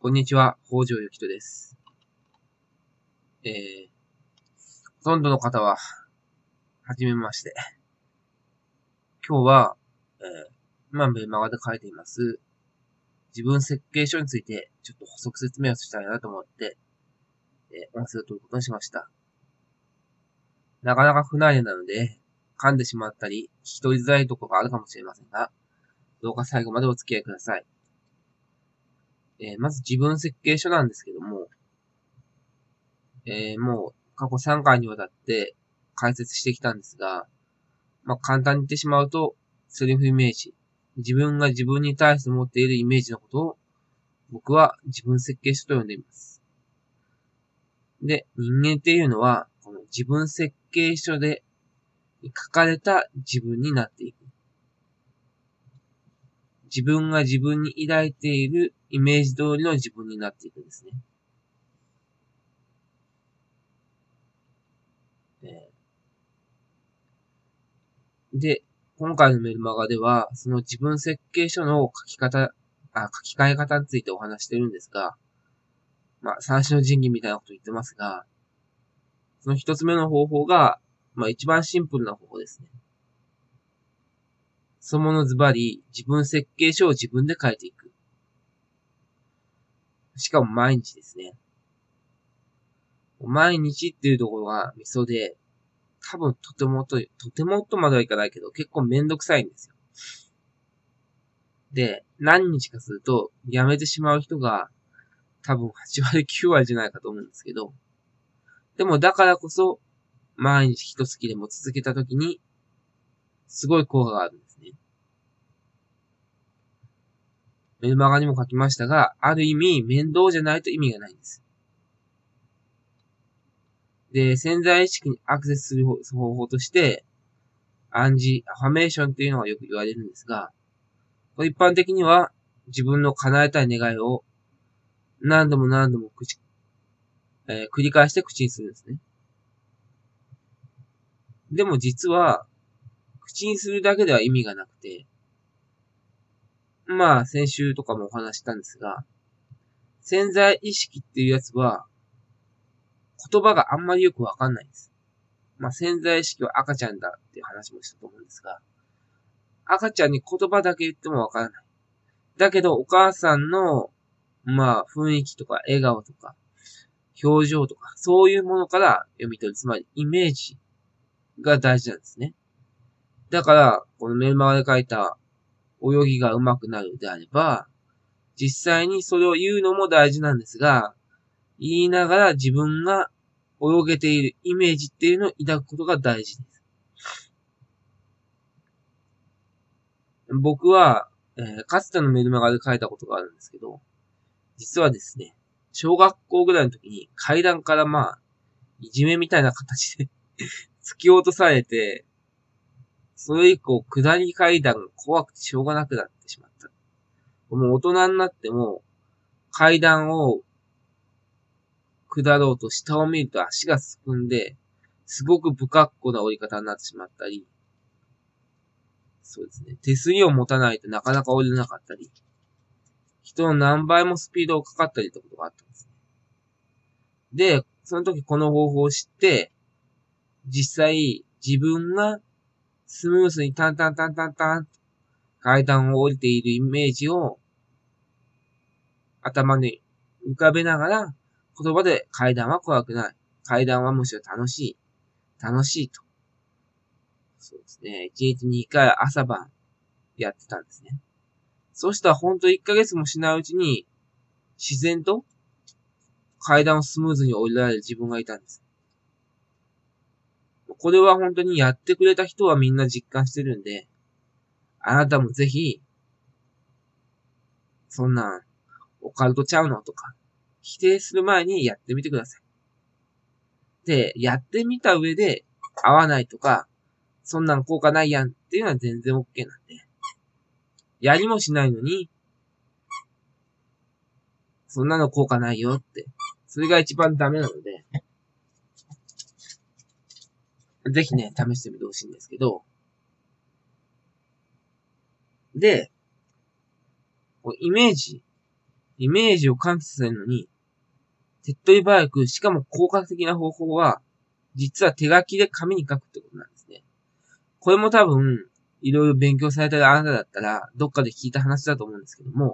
こんにちは、北条幸人です。ほとんどの方は、はじめまして。今日は、今メルマガで書いています、自分設計書について、ちょっと補足説明をしたいなと思って、音声を取ることにしました。なかなか不慣れなので、噛んでしまったり、聞き取りづらいところがあるかもしれませんが、どうか最後までお付き合いください。まず自分設計書なんですけども、もう過去3回にわたって解説してきたんですが、簡単に言ってしまうと、セルフイメージ。自分が自分に対して持っているイメージのことを、僕は自分設計書と呼んでいます。で、人間っていうのは、この自分設計書で書かれた自分になっていく。自分が自分に抱いているイメージ通りの自分になっていくんですね。で、今回のメルマガでは、その自分設計書の書き換え方についてお話してるんですが、三種の神器みたいなこと言ってますが、その一つ目の方法が、一番シンプルな方法ですね。そのものズバリ、自分設計書を自分で書いていく。しかも毎日ですね。毎日っていうところがミソで、多分とてもとまではいかないけど、結構めんどくさいんですよ。で、何日かすると、やめてしまう人が、多分8割9割じゃないかと思うんですけど、でもだからこそ、毎日一月でも続けたときに、すごい効果があるんですね。メルマガにも書きましたが、ある意味面倒じゃないと意味がないんです。で、潜在意識にアクセスする方法として、暗示、アファメーションっていうのがよく言われるんですが、一般的には自分の叶えたい願いを何度も繰り返して口にするんですね。でも実は、口にするだけでは意味がなくて、先週とかもお話したんですが、潜在意識っていうやつは、言葉があんまりよくわかんないんです。潜在意識は赤ちゃんだっていう話もしたと思うんですが、赤ちゃんに言葉だけ言ってもわからない。だけど、お母さんの、雰囲気とか笑顔とか、表情とか、そういうものから読み取る。つまり、イメージが大事なんですね。だから、このメルマガで書いた、泳ぎが上手くなるであれば、実際にそれを言うのも大事なんですが、言いながら自分が泳げているイメージっていうのを抱くことが大事です。僕は、かつてのメルマガで書いたことがあるんですけど、実はですね、小学校ぐらいの時に階段からいじめみたいな形で突き落とされて、それ以降下り階段が怖くてしょうがなくなってしまった。もう大人になっても階段を下ろうと下を見ると足がすくんで、すごく不格好な折り方になってしまったり、そうですね。手すりを持たないとなかなか降りれなかったり、人の何倍もスピードがかかったりってことがあったんです。で、その時この方法を知って、実際自分がスムースにタンタンタンタンタン階段を降りているイメージを頭に浮かべながら言葉で階段は怖くない。階段はむしろ楽しい。楽しいと。そうですね。1日2回朝晩やってたんですね。そしたらほんと1ヶ月もしないうちに自然と階段をスムーズに降りられる自分がいたんです。これは本当にやってくれた人はみんな実感してるんで、あなたもぜひ、そんなんオカルトちゃうのとか、否定する前にやってみてください。で、やってみた上で合わないとか、そんなん効果ないやんっていうのは全然 OK なんで。やりもしないのに、そんなの効果ないよって。それが一番ダメなので、ぜひね、試してみてほしいんですけど、で、イメージイメージを喚起させるのに、手っ取り早く、しかも効果的な方法は、実は手書きで紙に書くってことなんですね。これも多分、いろいろ勉強されてるあなただったら、どっかで聞いた話だと思うんですけども、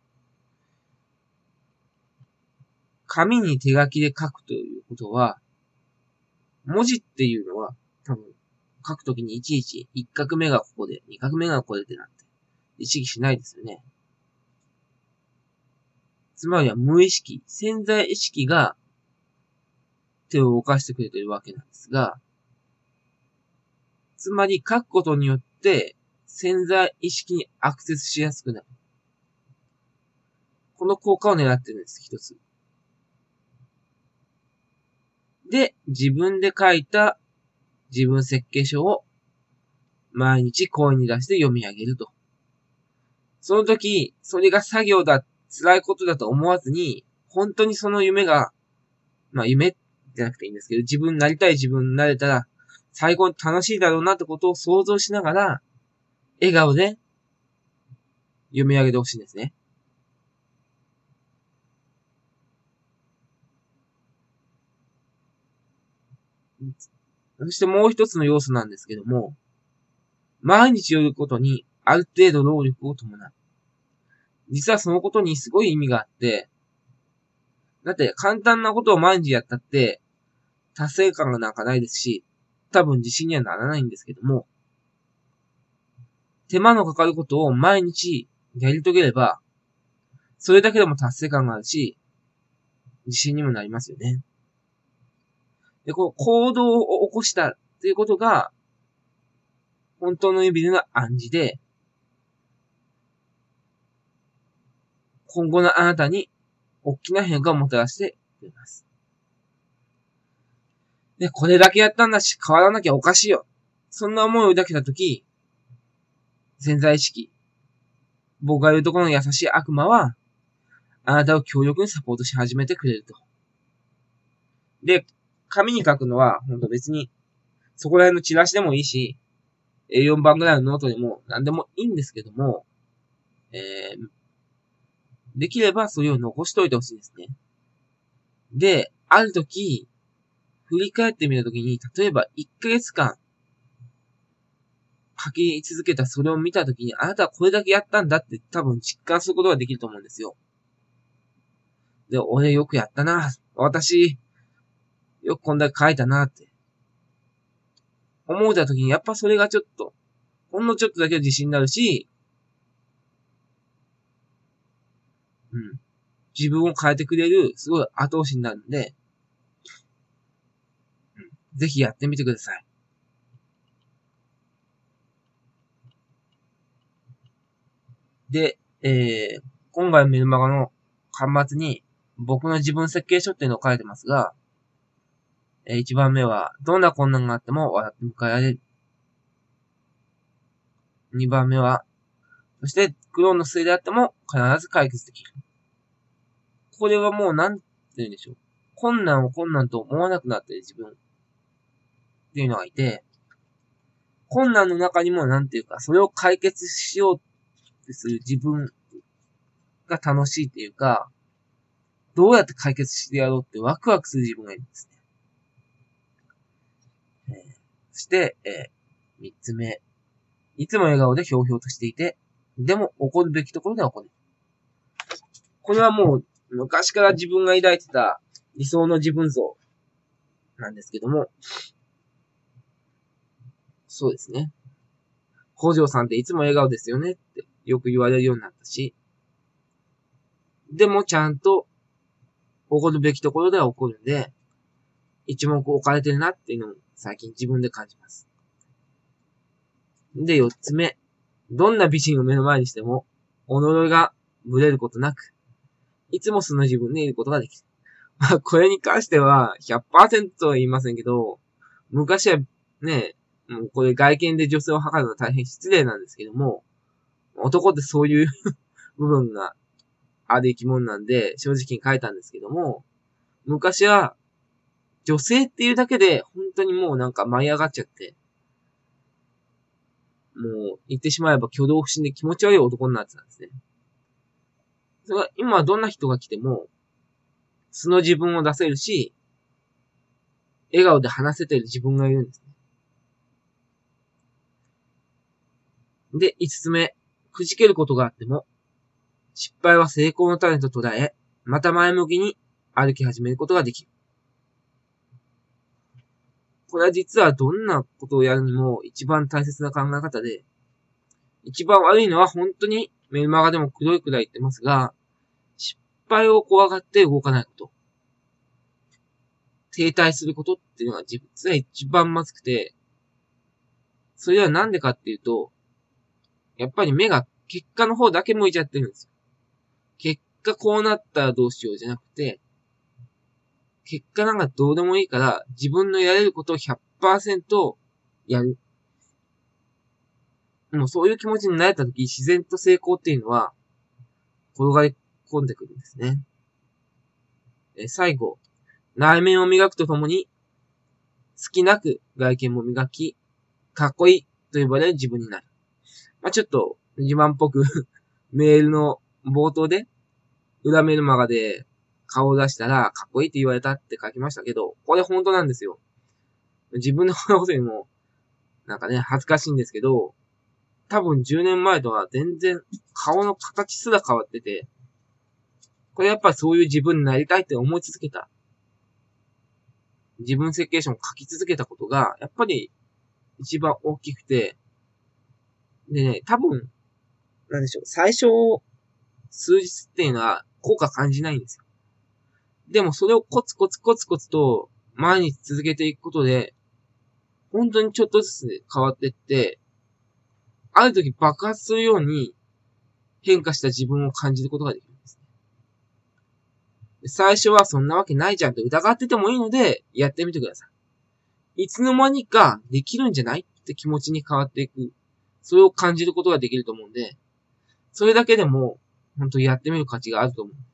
紙に手書きで書くということは、文字っていうのは、多分、書くときにいちいち、1画目がここで、2画目がここでってなって、意識しないですよね。つまりは無意識、潜在意識が手を動かしてくれているわけなんですが、つまり書くことによって潜在意識にアクセスしやすくなる。この効果を狙ってるんです、一つ。で、自分で書いた自分設計書を毎日声に出して読み上げると。その時、それが作業だ、辛いことだと思わずに、本当にその夢が、夢じゃなくていいんですけど、自分になりたい自分になれたら、最高に楽しいだろうなってことを想像しながら、笑顔で読み上げてほしいんですね。そしてもう一つの要素なんですけども、毎日読むことにある程度労力を伴う。実はそのことにすごい意味があって、だって簡単なことを毎日やったって達成感がなんかないですし、多分自信にはならないんですけども、手間のかかることを毎日やり遂げれば、それだけでも達成感があるし、自信にもなりますよね。で、こう行動を起こしたっていうことが、本当の意味での暗示で、今後のあなたに大きな変化をもたらしてくれます。で、これだけやったんだし、変わらなきゃおかしいよ。そんな思いを抱けたとき、潜在意識、僕が言うところの優しい悪魔は、あなたを強力にサポートし始めてくれると。で、紙に書くのは、ほんと別に、そこら辺のチラシでもいいし、A4 番ぐらいのノートでも何でもいいんですけども、できればそれを残しといてほしいですね。で、ある時、振り返ってみた時に、例えば1ヶ月間、書き続けたそれを見た時に、あなたはこれだけやったんだって多分実感することができると思うんですよ。で、俺よくやったな。私、よくこんだけ書いたなって。思うた時に、やっぱそれがちょっと、ほんのちょっとだけ自信になるし、自分を変えてくれる、すごい後押しになるんで、ぜひやってみてください。で、今回メルマガの端末に僕の自分設計書っていうのを書いてますが、1番目は、どんな困難があっても笑って迎えられる。2番目は、そして苦労の末であっても必ず解決できる。これはもうなんて言うんでしょう。困難を困難と思わなくなっている自分っていうのがいて、困難の中にもなんていうか、それを解決しようってする自分が楽しいっていうか、どうやって解決してやろうってワクワクする自分がいるんですね。そして、3つ目。いつも笑顔でひょうひょうとしていて、でも怒るべきところでは怒る。これはもう昔から自分が抱いてた理想の自分像なんですけども、そうですね。北条さんっていつも笑顔ですよねってよく言われるようになったし、でもちゃんと怒るべきところでは怒るんで、一目置かれてるなっていうのを最近自分で感じます。で、4つ目。どんな美人を目の前にしても、己がブレることなく、いつもその自分でいることができる。まあ、これに関しては 100% は言いませんけど、昔はね、もうこれ外見で女性を測るのは大変失礼なんですけども、男ってそういう部分がある生き物なんで、正直に書いたんですけども、昔は女性っていうだけで本当にもうなんか舞い上がっちゃって、もう言ってしまえば挙動不審で気持ち悪い男になってたんですね。 それは今どんな人が来ても、素の自分を出せるし、笑顔で話せてる自分がいるんですね。で、5つ目、くじけることがあっても、失敗は成功の種と捉え、また前向きに歩き始めることができる。これは実はどんなことをやるにも一番大切な考え方で、一番悪いのは本当にメルマガでも黒いくらい言ってますが、失敗を怖がって動かないこと。停滞することっていうのが実は一番まずくて、それはなんでかっていうと、やっぱり目が結果の方だけ向いちゃってるんですよ。結果こうなったらどうしようじゃなくて、結果なんかどうでもいいから自分のやれることを 100% やる。もうそういう気持ちになれたとき、自然と成功っていうのは転がり込んでくるんですね。最後、内面を磨くとともに、好きなく外見も磨き、かっこいいと呼ばれる自分になる。ちょっと自慢っぽくメールの冒頭で、裏メルマガで顔を出したらかっこいいって言われたって書きましたけど、これ本当なんですよ。自分のことにも、なんかね、恥ずかしいんですけど、多分10年前とは全然顔の形すら変わってて、これやっぱりそういう自分になりたいって思い続けた。自分設計書を書き続けたことが、やっぱり一番大きくて、でね、多分、なんでしょう、最初、数日っていうのは効果感じないんですよ。でもそれをコツコツコツコツと毎日続けていくことで、本当にちょっとずつ変わっていって、ある時爆発するように変化した自分を感じることができるんですね。最初はそんなわけないじゃんって疑っててもいいので、やってみてください。いつの間にかできるんじゃないって気持ちに変わっていく。それを感じることができると思うんで、それだけでも、本当にやってみる価値があると思う。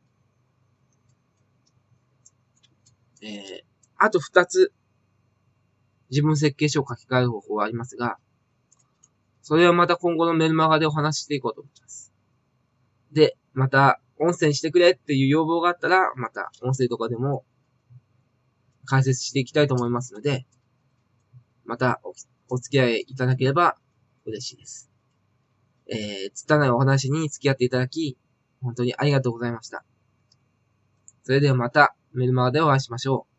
あと2つ、自分設計書を書き換える方法はありますが、それはまた今後のメルマガでお話ししていこうと思います。で、また、音声にしてくれっていう要望があったら、また、音声とかでも解説していきたいと思いますので、またお付き合いいただければ嬉しいです。つったないお話に付き合っていただき、本当にありがとうございました。それではまたメルマガでお会いしましょう。